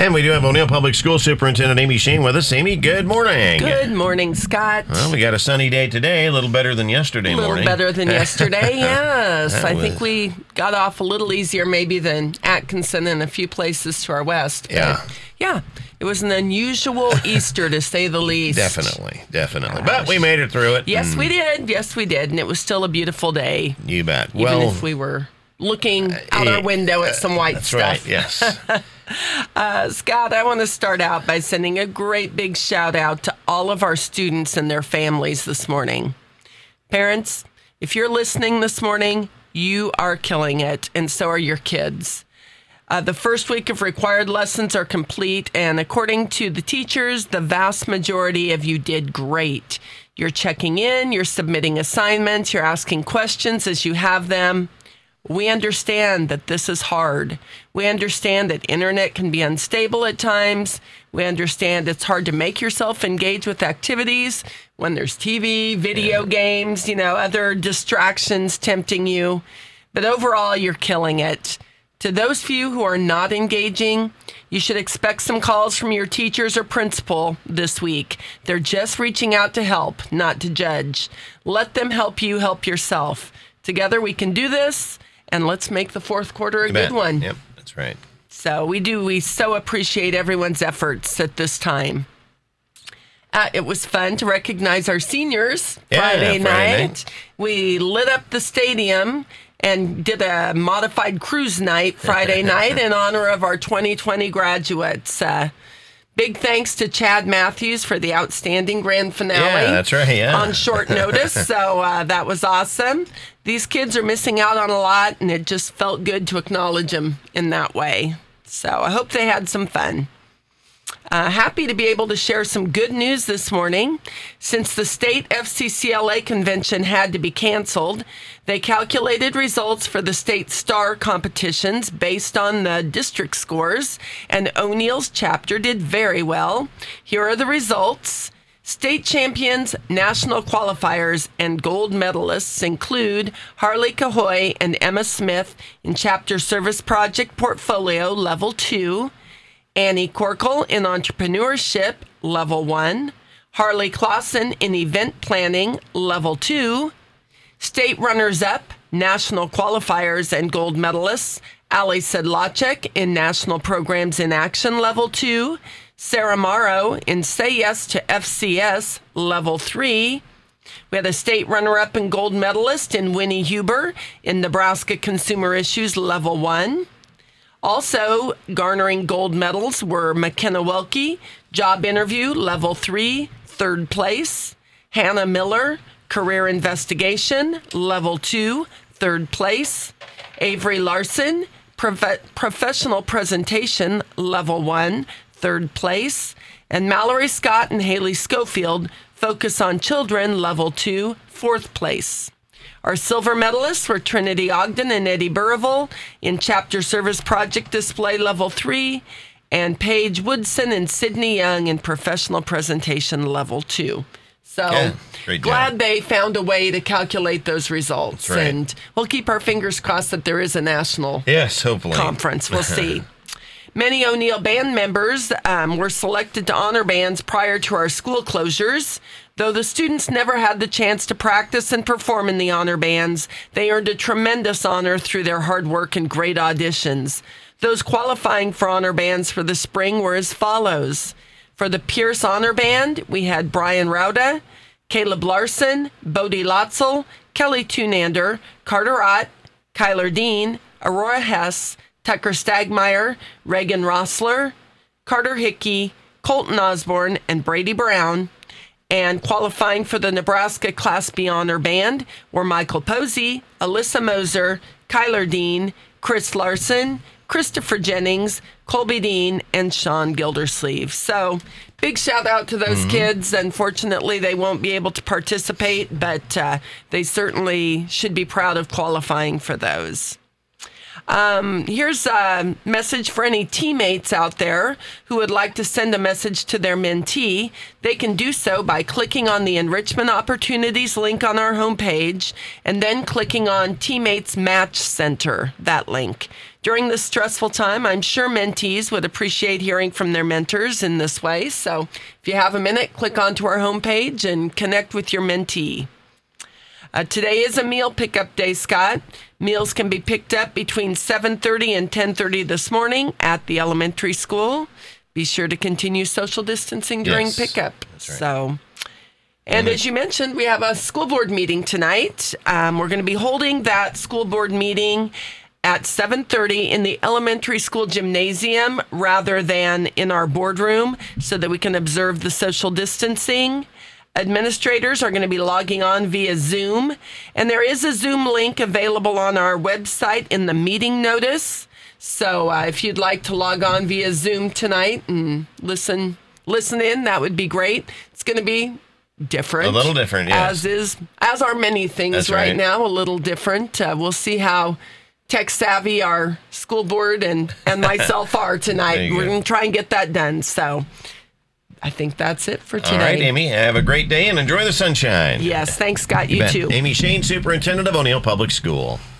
And we do have O'Neill Public School Superintendent Amy Sheen with us. Amy, good morning. Good morning, Scott. Well, we got a sunny day today, a little better than yesterday morning. A little better than yesterday, yes. I think we got off a little easier maybe than Atkinson and a few places to our west. Yeah. Yeah, it was an unusual Easter, to say the least. Definitely. Gosh. But we made it through it. Yes, we did. And it was still a beautiful day. You bet. Even if we were looking out our window at some white stuff. That's right, yes. Scott, I want to start out by sending a great big shout out to all of our students and their families this morning. Parents, if you're listening this morning, you are killing it, and so are your kids. The first week of required lessons are complete, and according to the teachers, the vast majority of you did great. You're checking in, you're submitting assignments, you're asking questions as you have them. We understand that this is hard. We understand that internet can be unstable at times. We understand it's hard to make yourself engage with activities when there's TV, video games, other distractions tempting you. But overall, you're killing it. To those few who are not engaging, you should expect some calls from your teachers or principal this week. They're just reaching out to help, not to judge. Let them help you help yourself. Together we can do this. And let's make the fourth quarter a good one. Yep, that's right. So we so appreciate everyone's efforts at this time. It was fun to recognize our seniors Friday night. We lit up the stadium and did a modified cruise night Friday night in honor of our 2020 graduates. Big thanks to Chad Matthews for the outstanding grand finale. Yeah, that's right, yeah. On short notice, so that was awesome. These kids are missing out on a lot, and it just felt good to acknowledge them in that way. So I hope they had some fun. Happy to be able to share some good news this morning. Since the state FCCLA convention had to be canceled, they calculated results for the state STAR competitions based on the district scores, and O'Neill's chapter did very well. Here are the results. State champions, national qualifiers, and gold medalists include Harley Cahoy and Emma Smith in Chapter Service Project Portfolio Level 2, Annie Corkle in Entrepreneurship, Level 1, Harley Clausen in Event Planning, Level 2, State Runners-Up, National Qualifiers and Gold Medalists, Ali Sedlacek in National Programs in Action, Level 2, Sarah Morrow in Say Yes to FCS, Level 3. We had a state runner-up and gold medalist in Winnie Huber in Nebraska Consumer Issues, Level 1. Also garnering gold medals were McKenna Welke, Job Interview, Level 3, 3rd place. Hannah Miller, Career Investigation, Level 2, 3rd place. Avery Larson, Professional Presentation, Level 1, 3rd place. And Mallory Scott and Haley Schofield, Focus on Children, Level 2, 4th place. Our silver medalists were Trinity Ogden and Eddie Burrival in Chapter Service Project Display Level 3, and Paige Woodson and Sydney Young in Professional Presentation Level 2. So glad they found a way to calculate those results. Right. And we'll keep our fingers crossed that there is a national hopefully conference. We'll see. Many O'Neill band members were selected to honor bands prior to our school closures. Though the students never had the chance to practice and perform in the honor bands, they earned a tremendous honor through their hard work and great auditions. Those qualifying for honor bands for the spring were as follows. For the Pierce Honor Band, we had Brian Rauda, Caleb Larson, Bodie Lotzel, Kelly Tunander, Carter Ott, Kyler Dean, Aurora Hess, Tucker Stagmeyer, Reagan Rossler, Carter Hickey, Colton Osborne, and Brady Brown. And qualifying for the Nebraska Class B Honor Band were Michael Posey, Alyssa Moser, Kyler Dean, Chris Larson, Christopher Jennings, Colby Dean, and Sean Gildersleeve. So big shout out to those kids. Unfortunately, they won't be able to participate, but they certainly should be proud of qualifying for those. Here's a message for any teammates out there who would like to send a message to their mentee. They can do so by clicking on the Enrichment Opportunities link on our homepage and then clicking on Teammates Match Center, that link. During this stressful time, I'm sure mentees would appreciate hearing from their mentors in this way. So if you have a minute, click onto our homepage and connect with your mentee. Today is a meal pickup day, Scott. Meals can be picked up between 7:30 and 10:30 this morning at the elementary school. Be sure to continue social distancing during pickup. That's right. So, and as you mentioned, we have a school board meeting tonight. We're going to be holding that school board meeting at 7:30 in the elementary school gymnasium rather than in our boardroom so that we can observe the social distancing. Administrators are going to be logging on via Zoom, and there is a Zoom link available on our website in the meeting notice. So if you'd like to log on via Zoom tonight and listen in, that would be great. It's going to be different. A little different, yes. As are many things That's right right now, a little different. We'll see how tech savvy our school board and myself are tonight. We're going to try and get that done. So I think that's it for today. All right, Amy, have a great day and enjoy the sunshine. Yes, thanks, Scott. You too. Amy Shane, Superintendent of O'Neill Public School.